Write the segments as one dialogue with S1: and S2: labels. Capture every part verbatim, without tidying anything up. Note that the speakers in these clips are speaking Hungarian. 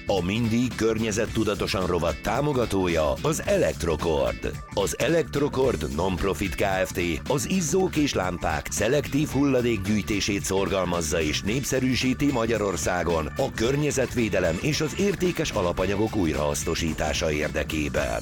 S1: A mindig környezettudatosan rovat támogatója az Electrocord. Az Electrocord Non-Profit Kft. Az izzók és lámpák szelektív hulladékgyűjtését szorgalmazza és népszerűsíti Magyarországon a környezetvédelem és az értékes alapanyagok újrahasznosítása érdekében.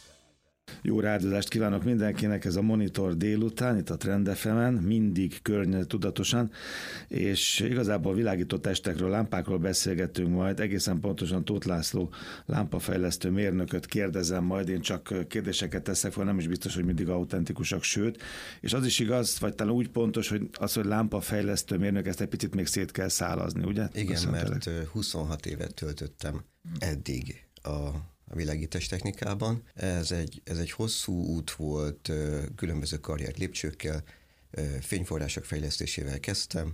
S2: Jó rádiózást kívánok mindenkinek, ez a Monitor délután, itt a Trend ef emen, mindig környezettudatosan, és igazából világító testekről, lámpákról beszélgetünk majd, egészen pontosan Tóth László lámpafejlesztő mérnököt kérdezem majd, én csak kérdéseket teszek fel, nem is biztos, hogy mindig autentikusak, sőt, és az is igaz, vagy talán úgy pontos, hogy az, hogy lámpafejlesztő mérnök, ezt egy picit még szét kell szálazni, ugye?
S3: Igen, Köszöntelek. Mert huszonhat évet töltöttem eddig a a világítás technikában. Ez egy, ez egy hosszú út volt, különböző karrier lépcsőkkel, fényforrások fejlesztésével kezdtem,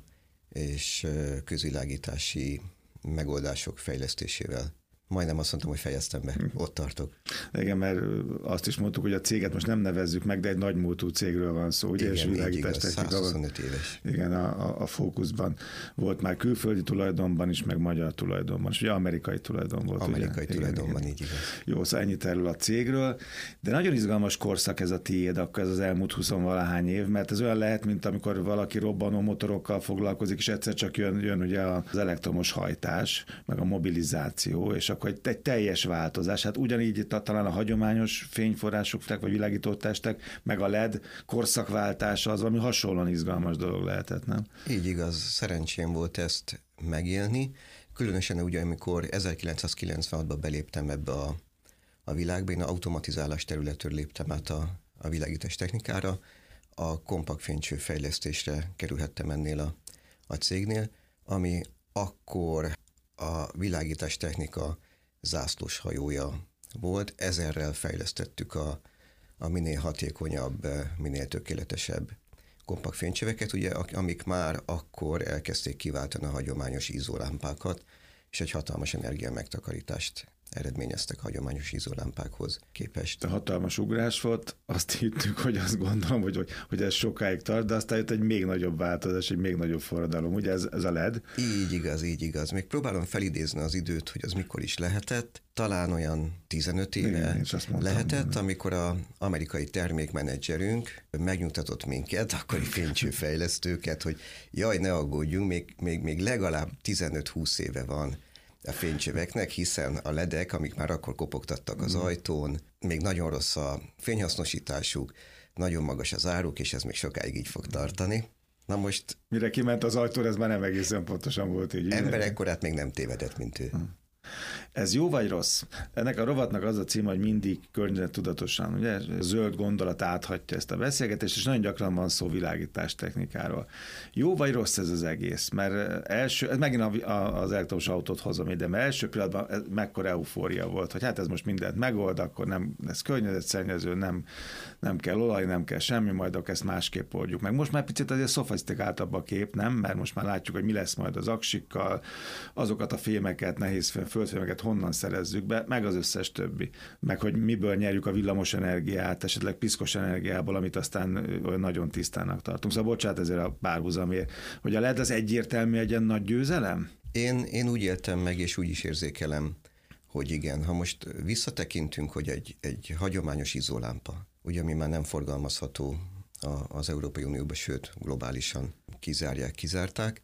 S3: és közvilágítási megoldások fejlesztésével. Majdnem azt mondtam, hogy fejeztem be, ott tartok.
S2: Igen, mert azt is mondtuk, hogy a céget most nem nevezzük meg, de egy nagymúltú cégről van szó, ugye?
S3: Igen, így igaz, százhuszonöt éves.
S2: Igen, a, a, a fókuszban volt már külföldi tulajdonban is, meg magyar tulajdonban is, ugye amerikai tulajdon volt.
S3: Amerikai
S2: ugye?
S3: tulajdonban,
S2: igen,
S3: így igaz.
S2: Jó, szóval ennyit erről a cégről, de nagyon izgalmas korszak ez a tiéd, akkor ez az elmúlt huszonvalahány év, mert ez olyan lehet, mint amikor valaki robbanó motorokkal foglalkozik, és egyszer csak jön, jön ugye az elektromos hajtás, meg a mobilizáció, és akkor egy, egy teljes változás. Hát ugyanígy talán a hagyományos fényforrások, vagy világítótestek, meg a led korszakváltása az, ami hasonlóan izgalmas dolog lehetett, nem?
S3: Így igaz, szerencsém volt ezt megélni. Különösen ugye, amikor ezerkilencszázkilencvenhatban beléptem ebbe a, a világba, én automatizálás területről léptem át a, a világítás technikára, a kompakt fénycső fejlesztésre kerülhettem ennél a, a cégnél, ami akkor a világítás technika zászlós hajója volt. Ezerrel fejlesztettük a, a minél hatékonyabb, minél tökéletesebb kompakt fénycsöveket, ugye, amik már akkor elkezdték kiváltani a hagyományos izzólámpákat, és egy hatalmas energia megtakarítást eredményeztek hagyományos izzólámpákhoz képest.
S2: A hatalmas ugrás volt, azt hittük, hogy azt gondolom, hogy, hogy, hogy ez sokáig tart, de aztán jött egy még nagyobb változás, egy még nagyobb forradalom, ugye ez, ez a led?
S3: Így igaz, így igaz. Még próbálom felidézni az időt, hogy az mikor is lehetett. Talán olyan tizenöt éve igen, lehetett, mondani. Amikor az amerikai termékmenedzserünk megnyugtatott minket, akkori fénycsőfejlesztőket, hogy jaj, ne aggódjunk, még, még, még legalább tizenöt-húsz éve van a fénycsöveknek, hiszen a ledek, amik már akkor kopogtattak az ajtón, még nagyon rossz a fényhasznosításuk, nagyon magas az áruk, és ez még sokáig így fog tartani. Na most...
S2: Mire kiment az ajtóra, ez már nem egészen pontosan volt így.
S3: Emberekkorát még nem tévedett, mint ő. Hmm.
S2: Ez jó vagy rossz? Ennek a rovatnak az a címe, hogy mindig környezettudatosan, ugye? Zöld gondolat áthatja ezt a beszélgetést, és nagyon gyakran van szó világítás technikáról. Jó vagy rossz ez az egész? Mert első, ez megint az elektromos autót hozom ide, mert első pillanatban mekkora eufória volt, hogy hát ez most mindent megold, akkor nem lesz környezetszennyező, nem, nem kell olaj, nem kell semmi, majd akkor ezt másképp oldjuk meg. Most már picit azért szofisztikáltabb a kép, nem? Mert most már látjuk, hogy mi lesz majd az aksikkal, azokat a fémeket, nehéz földfémeket honnan szerezzük be, meg az összes többi. Meg hogy miből nyerjük a villamos energiát, esetleg piszkos energiából, amit aztán olyan nagyon tisztának tartunk. Szóval bocsánat ezért a párhuzamért, hogy a led az egyértelmű egy ilyen nagy győzelem?
S3: Én, én úgy éltem meg, és úgy is érzékelem, hogy igen, ha most visszatekintünk, hogy egy, egy hagyományos izzólámpa, ugye ami már nem forgalmazható az Európai Unióban, sőt globálisan kizárják, kizárták,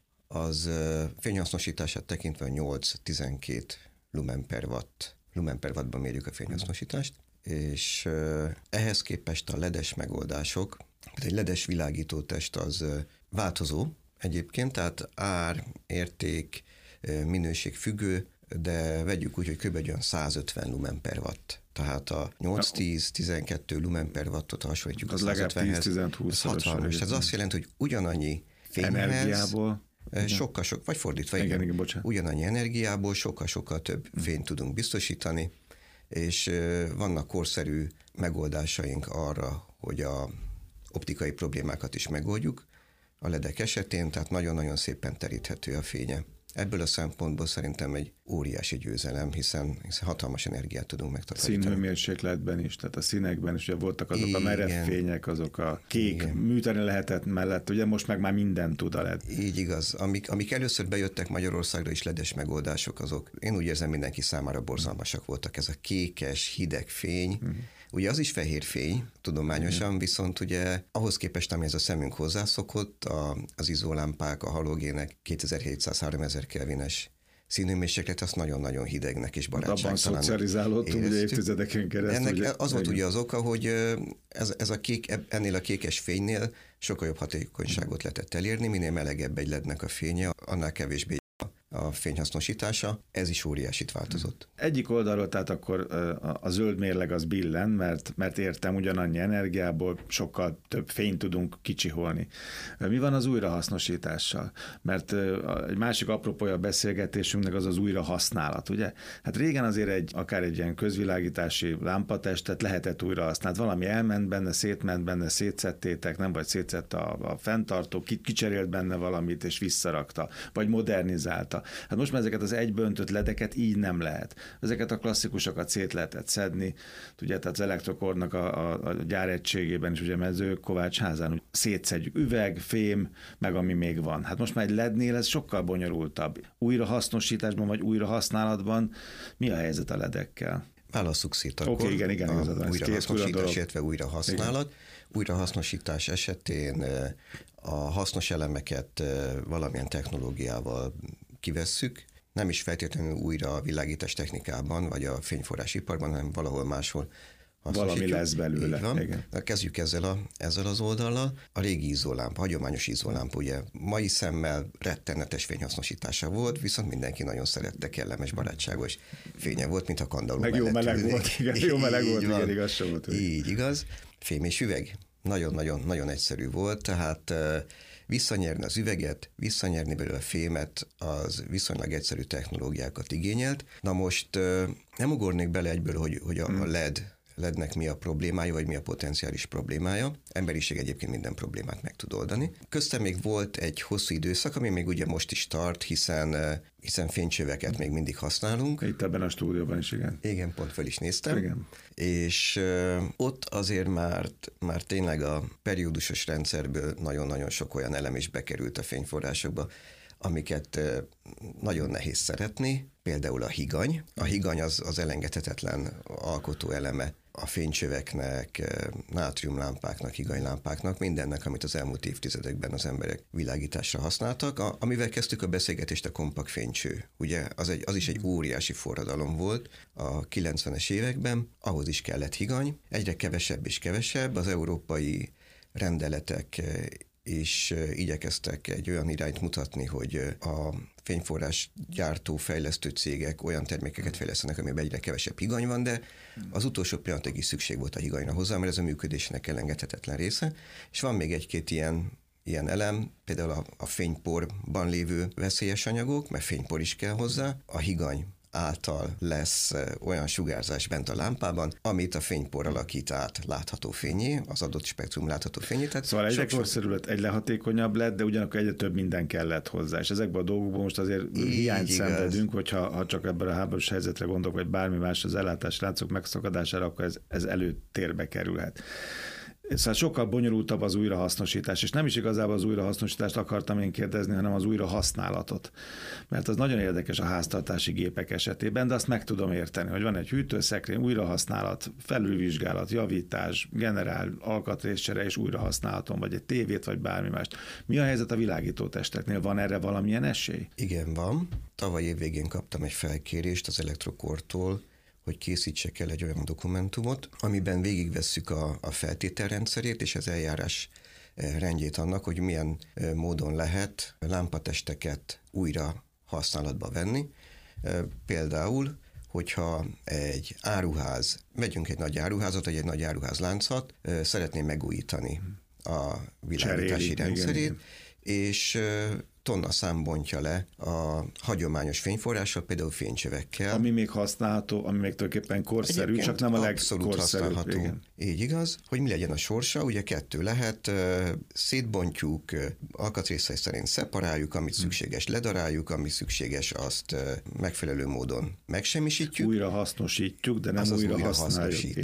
S3: az fényhasznosítását tekintve nyolc-tizenkét lumen per watt, lumen per wattban mérjük a fényhasznosítást, és ehhez képest a ledes megoldások, egy ledes világítótest az változó egyébként, tehát ár, érték, minőség függő, de vegyük úgy, hogy kb. százötven lumen per watt. Tehát a nyolc-tíz-tizenkettő lumen per wattot hasonlítjuk
S2: az
S3: a százötvenhez.
S2: tíz-tíz-húsz
S3: hatalmas. Ez azt jelenti, hogy ugyanannyi fényhez,
S2: energiából,
S3: sokkal-sok, vagy fordítva,
S2: igen,
S3: igen,
S2: igen, bocsánat.
S3: Ugyanannyi energiából sokkal-sokkal több fényt tudunk biztosítani, és vannak korszerű megoldásaink arra, hogy a optikai problémákat is megoldjuk a ledek esetén, tehát nagyon-nagyon szépen teríthető a fénye Ebből a szempontból szerintem egy óriási győzelem, hiszen, hiszen hatalmas energiát tudunk megtakarítani.
S2: Színhőmérsékletben is, tehát a színekben is ugye voltak azok igen. a merev fények, azok a kék igen. műteni lehetett mellett, ugye most meg már mindent tud a led.
S3: Így igaz. Amik, amik először bejöttek Magyarországra is ledes megoldások, azok én úgy érzem mindenki számára borzalmasak voltak. Ez a kékes, hideg fény, uh-huh. Ugye az is fehér fény, tudományosan, uh-huh. viszont ugye ahhoz képest, amihez a szemünk hozzászokott, a, az izzólámpák, a halogének kétezer-hétszáz-háromezer kelvines színhőmérséklet, azt nagyon-nagyon hidegnek és barátságtalannak.
S2: Abban szocializálódtunk ugye évtizedeken keresztül.
S3: Ennek
S2: ugye,
S3: az volt ugye az oka, hogy ez, ez a kék, ennél a kékes fénynél sokkal jobb hatékonyságot lehetett elérni, minél melegebb egy lednek a fénye, annál kevésbé a fényhasznosítása, ez is óriásit változott.
S2: Egyik oldalról tehát akkor a zöld mérleg az billen, mert, mert értem, ugyanannyi energiából sokkal több fényt tudunk kicsiholni. Mi van az újrahasznosítással? Mert egy másik apropója a beszélgetésünknek az az újrahasználat, ugye? Hát régen azért egy, akár egy ilyen közvilágítási lámpatestet lehetett újra használni. Valami elment benne, szétment benne, szétszettétek, nem vagy szétszette a, a fenntartó, kicserélt benne valamit és visszarakta, vagy modernizálta. Hát most már ezeket az egyből öntött ledeket így nem lehet. Ezeket a klasszikusokat szét lehetett szedni, ugye, tehát az Electrocore-nak a, a, a gyáregységében is, ugye Mező Kovács házán szétszedjük, üveg, fém, meg ami még van. Hát most már egy lednél ez sokkal bonyolultabb. Újrahasznosításban vagy újrahasználatban mi a helyzet a ledekkel?
S3: Válasszuk szét akkor.
S2: Oké, okay, igen, igen, igazad.
S3: Újrahasznosítás, illetve újrahasználat. Igen. Újrahasznosítás esetén a hasznos elemeket valamilyen technológiával kivesszük, nem is feltétlenül újra a világítás technikában, vagy a fényforrásiparban, hanem valahol máshol
S2: valami lesz belőle.
S3: Így van. Igen. Kezdjük ezzel, a, ezzel az oldallal. A régi izzólámpa, hagyományos izzólámpa, ugye mai szemmel rettenetes fényhasznosítása volt, viszont mindenki nagyon szerette, kellemes, barátságos fénye volt, mint a kandalló
S2: meg jó meleg ülni. Volt, igen, jó meleg volt, igen, igaz sem volt.
S3: Így igaz. Fém és üveg. Nagyon-nagyon nagyon egyszerű volt, tehát visszanyerni az üveget, visszanyerni belőle a fémet, az viszonylag egyszerű technológiákat igényelt. Na most nem ugornék bele egyből, hogy, hogy a led, lednek mi a problémája, vagy mi a potenciális problémája. Emberiség egyébként minden problémát meg tud oldani. Köztem még volt egy hosszú időszak, ami még ugye most is tart, hiszen, hiszen fénycsöveket még mindig használunk.
S2: Itt ebben a stúdióban is, igen.
S3: Igen, pont fel is néztem.
S2: Igen.
S3: És uh, ott azért már, már tényleg a periódusos rendszerből nagyon-nagyon sok olyan elem is bekerült a fényforrásokba, amiket uh, nagyon nehéz szeretni, például a higany. A higany az, az elengedhetetlen alkotó eleme a fénycsöveknek, nátriumlámpáknak, higanylámpáknak, mindennek, amit az elmúlt évtizedekben az emberek világításra használtak. A, amivel kezdtük a beszélgetést, a kompakt fénycső. Ugye az, egy, az is egy óriási forradalom volt a kilencvenes években, ahhoz is kellett higany, egyre kevesebb és kevesebb, az európai rendeletek és igyekeztek egy olyan irányt mutatni, hogy a fényforrás gyártó, fejlesztő cégek olyan termékeket fejlesztenek, amiben egyre kevesebb higany van, de az utolsó pillanatig is szükség volt a higanyra hozzá, mert ez a működésnek elengedhetetlen része. És van még egy-két ilyen, ilyen elem, például a, a fényporban lévő veszélyes anyagok, mert fénypor is kell hozzá, a higany által lesz olyan sugárzás bent a lámpában, amit a fénypor alakít át látható fényé, az adott spektrum látható fényé. Tehát
S2: szóval egyre korszerű lett, egyre hatékonyabb lett, de ugyanakkor egyre több minden kellett hozzá. És ezekben a dolgokban most azért így hiányt igaz. Szenvedünk, hogyha ha csak ebben a háborús helyzetre gondolok, vagy bármi más az ellátás láncok megszakadására, akkor ez, ez előtérbe kerülhet. Szóval sokkal bonyolultabb az újrahasznosítás, és nem is igazából az újrahasznosítást akartam én kérdezni, hanem az újrahasználatot. Mert az nagyon érdekes a háztartási gépek esetében, de azt meg tudom érteni, hogy van egy hűtőszekrény, újrahasználat, felülvizsgálat, javítás, generál, alkatrészcsere és újrahasználaton, vagy egy tévét, vagy bármi mást. Mi a helyzet a világítótesteknél? Van erre valamilyen esély?
S3: Igen, van. Tavaly év végén kaptam egy felkérést az Electrocore-tól, hogy készítsek el egy olyan dokumentumot, amiben végigvesszük a, a feltételrendszerét és az eljárás rendjét annak, hogy milyen módon lehet lámpatesteket újra használatba venni. Például, hogyha egy áruház, megyünk egy nagy áruházat, vagy egy nagy áruházláncot, szeretné megújítani a világítási rendszerét, igen, igen. és tonna szám bontja le a hagyományos fényforrással, például fénycsövekkel.
S2: Ami még használható, ami még tulajdonképpen korszerű, egyébként csak nem a legkorszerűbb.
S3: Így igaz, hogy mi legyen a sorsa, ugye kettő lehet, szétbontjuk, alkatrészei szerint szeparáljuk, amit szükséges ledaráljuk, ami szükséges azt megfelelő módon megsemmisítjük.
S2: Újra hasznosítjuk, de nem újra használjuk.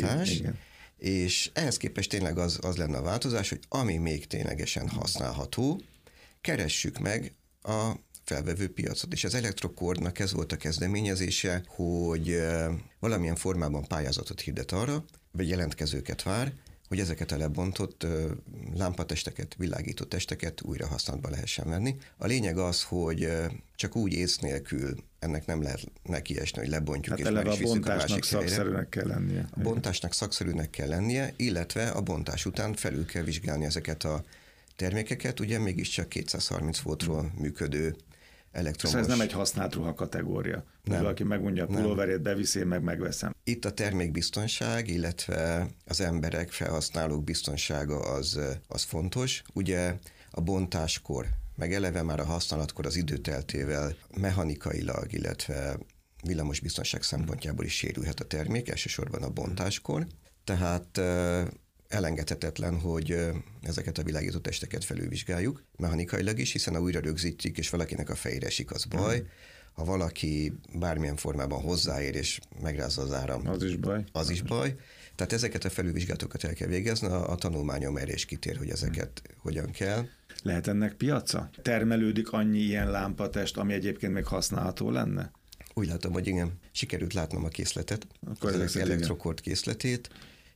S3: És ehhez képest tényleg az, az lenne a változás, hogy ami még ténylegesen használható, keressük meg a felvevő piacot. És az elektrokordnak ez volt a kezdeményezése, hogy valamilyen formában pályázatot hirdet arra, vagy jelentkezőket vár, hogy ezeket a lebontott lámpatesteket, világító testeket újra használatba lehessen venni. A lényeg az, hogy csak úgy ész nélkül ennek nem lehet nekiesni, hogy lebontjuk, hát és már is visszük a másik
S2: szakszerűnek kell lennie.
S3: A bontásnak szakszerűnek kell lennie, illetve a bontás után felül kell vizsgálni ezeket a termékeket, ugye mégiscsak kétszázharminc voltról működő elektromos.
S2: Ez nem egy használt ruha kategória. Nem. Valaki megmondja a pulóverét, beviszi, meg megveszem.
S3: Itt a termékbiztonság, illetve az emberek, felhasználók biztonsága az, az fontos. Ugye a bontáskor, meg eleve már a használatkor az időteltével mechanikailag, illetve villamosbiztonság szempontjából is sérülhet a termék, elsősorban a bontáskor. Tehát elengedhetetlen, hogy ezeket a világító testeket felülvizsgáljuk mechanikailag is, hiszen ha újra rögzítik, és valakinek a fejére esik, az baj. Ha valaki bármilyen formában hozzáér, és megrázza az áram,
S2: az is baj.
S3: Az is baj. Tehát ezeket a felülvizsgálatokat el kell végezni, a, a tanulmányom erre is kitér, hogy ezeket hmm. hogyan kell.
S2: Lehet ennek piaca? Termelődik annyi ilyen lámpatest, ami egyébként még használható lenne?
S3: Úgy látom, hogy igen. Sikerült látnom a készletet, Akkor az elektrokord készletét,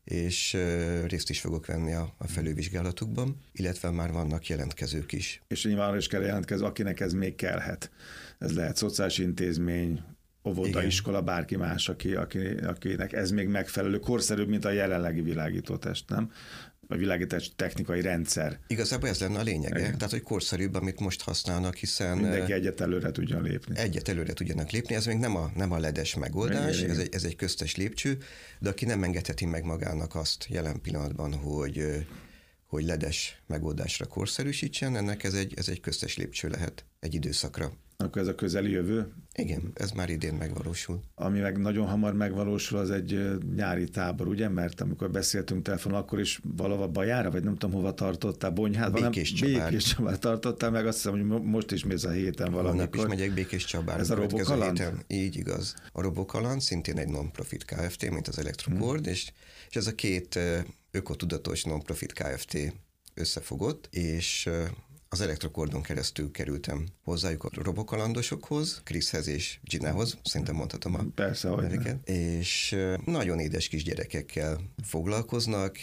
S3: és részt is fogok venni a, a felülvizsgálatukban, illetve már vannak jelentkezők is.
S2: És nyilván is kell jelentkezni, akinek ez még kellhet. Ez lehet szociális intézmény, óvoda, igen. iskola, bárki más, aki, aki, akinek ez még megfelelő, korszerűbb, mint a jelenlegi világítótest, nem? A világítás technikai rendszer.
S3: Igazából ez lenne a lényege, igen. Tehát, hogy korszerűbb, amit most használnak, hiszen...
S2: Mindenki egyet előre tudjon lépni.
S3: Egyet előre tudjanak lépni, ez még nem a, nem a ledes megoldás, igen, ez, egy, ez egy köztes lépcső, de aki nem engedheti meg magának azt jelen pillanatban, hogy, hogy ledes megoldásra korszerűsítsen, ennek ez egy, ez egy köztes lépcső lehet egy időszakra.
S2: Akkor ez a közeli jövő?
S3: Igen, ez már idén megvalósul.
S2: Ami meg nagyon hamar megvalósul, az egy nyári tábor, ugye? Mert amikor beszéltünk telefonon, akkor is valahol Bajára, vagy nem tudom hova tartottál, Bonyhádban,
S3: Békés Csabár.
S2: Békés Csabár tartottál, meg azt hiszem, hogy most is mész a héten valamikor.
S3: Holnap is megyek Békés Csabára.
S2: Ez a Robokaland?
S3: Így igaz. A Robokaland szintén egy non-profit Kft., mint az Elektrokord, hmm. és, és ez a két ökotudatos non-profit Kft. Összefogott, és az Elektrokordon keresztül kerültem hozzájuk a robokalandosokhoz, Kriszhez és Ginahoz, szerintem mondhatom a
S2: Persze,
S3: neveket, és nagyon édes kis gyerekekkel foglalkoznak,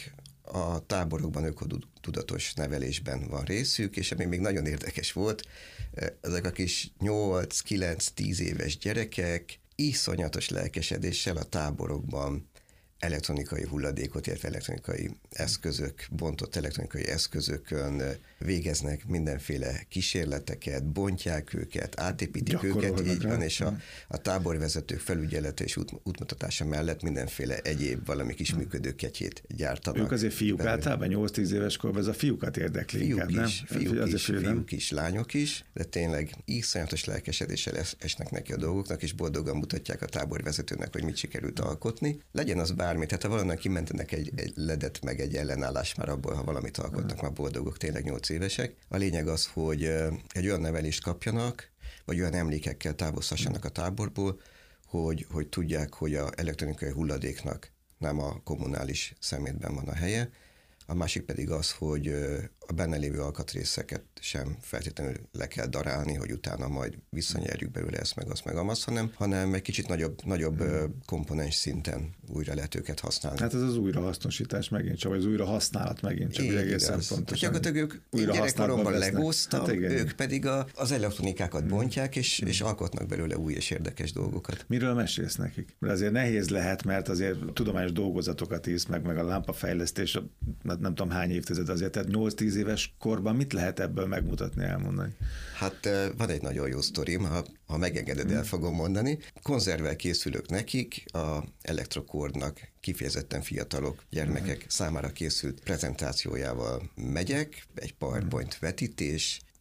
S3: a táborokban ökotudatos nevelésben van részük, és ami még nagyon érdekes volt, ezek a kis nyolc, kilenc, tíz éves gyerekek iszonyatos lelkesedéssel a táborokban elektronikai hulladékot, illetve elektronikai eszközök, bontott elektronikai eszközökön végeznek mindenféle kísérleteket, bontják őket, átépítik őket, így van, és a, a táborvezetők felügyelete és út, útmutatása mellett mindenféle egyéb valami kis működőketyét gyártanak.
S2: Ők azért fiúk belőle. Általában nyolc-tíz éves korban ez a fiúkat érdekli
S3: fiúk
S2: inkább,
S3: is,
S2: nem?
S3: Fiúk,
S2: az
S3: is,
S2: fiú,
S3: fiúk is, lányok is, de tényleg iszonyatos lelkesedéssel esnek neki a dolgoknak, és boldogan mutatják a táborvezetőnek, hogy mit sikerült alkotni. Legyen az bármi, tehát ha valaminek kimentenek egy, egy ledet, meg egy ellenállás már abból, ha valamit alkotnak, már boldogok, tényleg nyolc évesek. A lényeg az, hogy egy olyan nevelést kapjanak, vagy olyan emlékekkel távozhassanak a táborból, hogy, hogy tudják, hogy a elektronikai hulladéknak nem a kommunális szemétben van a helye, a másik pedig az, hogy a benne lévő alkatrészeket sem feltétlenül le kell darálni, hogy utána majd visszanyerjük belőle ezt, meg azt, meg amazt, hanem, hanem egy kicsit nagyobb, nagyobb hmm. komponens szinten újra lehet őket használni.
S2: Hát ez az újrahasznosítás megint csak, vagy az újrahasználat megint csak, egészen pontosan.
S3: Gyakorlatilag ők gyerekkoromban legóztak, hát ők pedig a, az elektronikákat bontják, és, hmm. és alkotnak belőle új és érdekes dolgokat.
S2: Miről mesélsz nekik? Mert azért nehéz lehet, mert azért tudományos dolgozatokat írsz meg, meg a lámpafejlesztés, nem tudom hány évtized azért, tehát nyolc-tíz éves korban mit lehet ebből megmutatni, elmondani?
S3: Hát van egy nagyon jó sztorim, ha, ha megengeded, el fogom mondani. Konzervvel készülök nekik, a Elektrokordnak kifejezetten fiatalok, gyermekek számára készült prezentációjával megyek, egy PowerPoint vetítés,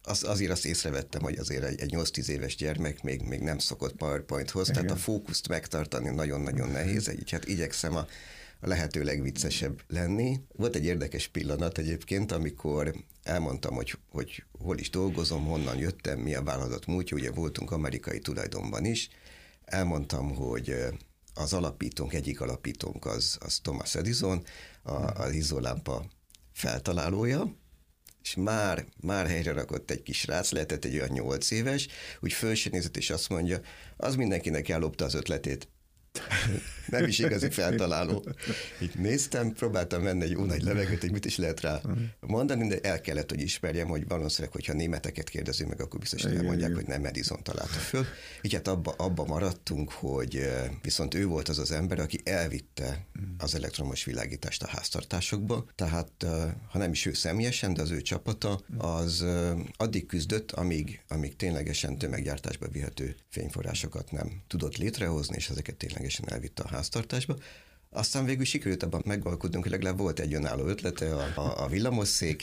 S3: az, azért azt észrevettem, hogy azért egy, egy nyolc-tíz éves gyermek még, még nem szokott PowerPointhoz, igen. Tehát a fókuszt megtartani nagyon-nagyon nehéz, így hát igyekszem a, a lehető legviccesebb lenni. Volt egy érdekes pillanat egyébként, amikor elmondtam, hogy, hogy hol is dolgozom, honnan jöttem, mi a vállalat múltja, ugye voltunk amerikai tulajdonban is. Elmondtam, hogy az alapítónk, egyik alapítónk az, az Thomas Edison, a, az izzólámpa feltalálója, és már, már helyre rakott egy kis rác, lehetett egy olyan nyolc éves, úgy föl se nézett, és azt mondja, az mindenkinek ellopta az ötletét. Nem is igazi feltaláló. Így néztem, próbáltam venni egy jó nagy levegőt, hogy mit is lehet rá mondani, de el kellett, hogy ismerjem, hogy valószínűleg, hogyha németeket kérdezünk meg, akkor biztos elmondják, hogy nem Edison találta föl. Így hát abba, abba maradtunk, hogy viszont ő volt az az ember, aki elvitte az elektromos világítást a háztartásokba, tehát ha nem is ő személyesen, de az ő csapata, az addig küzdött, amíg, amíg ténylegesen tömeggyártásba vihető fényforrásokat nem tudott létrehozni, és ezeket ténylegesen elvitte a háztartásba. Aztán végül sikerült abban megalkudnunk, hogy legalább volt egy önálló ötlete, a, a, a villamosszék.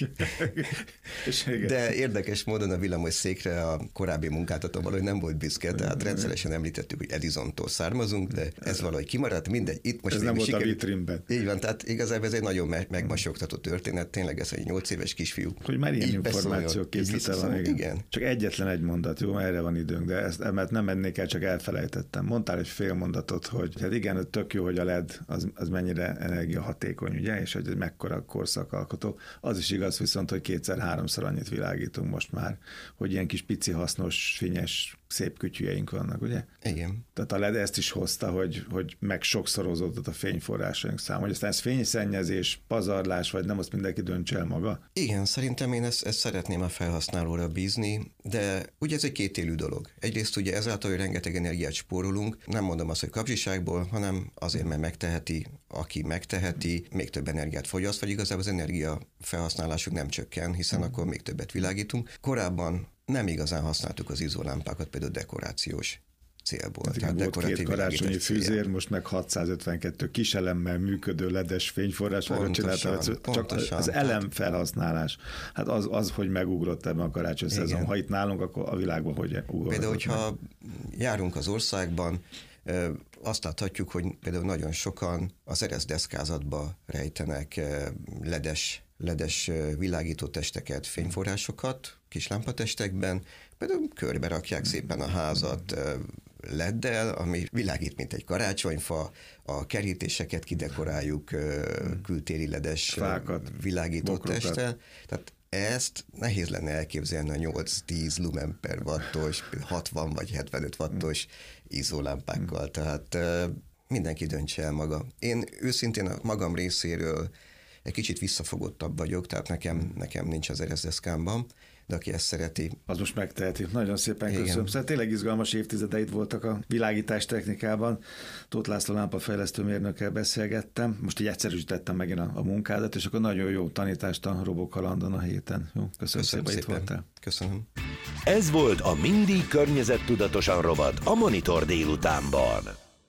S3: De érdekes módon a villamosszékre a korábbi munkáltató valahogy nem volt büszke, tehát rendszeresen említettük, hogy Edisontól származunk, de ez valahogy kimaradt, mindegy. Itt most
S2: ez nem volt
S3: sikerült.
S2: A vitrínben.
S3: Így van, tehát igazából ez egy nagyon me- megmasogtató történet, tényleg ez egy nyolc éves kisfiú.
S2: Hogy már ilyen információk készítve van, igen.
S3: igen.
S2: Csak egyetlen egy mondat, jó, erre van időnk, de ezt mert nem mennék el, csak elfelejtettem. Mondtál egy fél mondatot, hogy hát igen, tök jó, hogy a led az, az mennyire energiahatékony, ugye, és hogy ez mekkora korszakalkotó. Az is igaz viszont, hogy kétszer-háromszor annyit világítunk most már, hogy ilyen kis pici hasznos, fényes, szép kütyüjeink vannak, ugye?
S3: Igen.
S2: Tehát a led ezt is hozta, hogy, hogy meg sokszorozódott a fényforrásaink száma, hogy aztán ez fényszennyezés, pazarlás, vagy nem, azt mindenki döntse el maga?
S3: Igen, szerintem én ezt, ezt szeretném a felhasználóra bízni, de ugye ez egy kétélű dolog. Egyrészt ugye ezáltal, hogy rengeteg energiát spórolunk, nem mondom azt, hogy kapzsiságból, hanem azért, mert megteheti, aki megteheti, még több energiát fogyaszt, vagy igazából az energia felhasználásuk nem csökken, hiszen akkor még többet világítunk. Korábban nem igazán használtuk az izzólámpákat, például dekorációs célból.
S2: Tehát, tehát volt két karácsonyi fűzér, most meg hatszázötvenkettő kiselemmel működő ledes fényforrás,
S3: pontosan,
S2: csak
S3: pontosan,
S2: az elem felhasználás. Hát az, az, hogy megugrott ebben a karácsony szezon. Ha itt nálunk, akkor a világban hogy ugrott.
S3: Például, hogyha járunk az országban, azt láthatjuk, hogy például nagyon sokan az eresztdeszkázatba rejtenek ledes, ledes világítótesteket, fényforrásokat, kis lámpatestekben, például körbe rakják szépen a házat leddel, ami világít, mint egy karácsonyfa, a kerítéseket kidekoráljuk kültéri ledes
S2: fákat,
S3: világítótesttel. Tehát ezt nehéz lenne elképzelni a nyolc-tíz lumen per wattos, hatvan vagy hetvenöt wattos izzólámpákkal, tehát mindenki döntse el maga. Én őszintén a magam részéről egy kicsit visszafogottabb vagyok, tehát nekem, nekem nincs az eresztdeszkámban, de aki ezt szereti. Az
S2: most megteheti. Nagyon szépen köszönöm. Igen. Szóval tényleg izgalmas évtizedeid voltak a világítás technikában. Tóth László lámpafejlesztő mérnökkel beszélgettem. Most így egyszerűsítettem megint a, a munkádat, és akkor nagyon jó tanítást a Robokalandon a héten. Jó, köszönöm, köszönöm szépen, itt voltál.
S3: Köszönöm.
S1: Ez volt a Mindig környezettudatosan rovat a Monitor délutánban.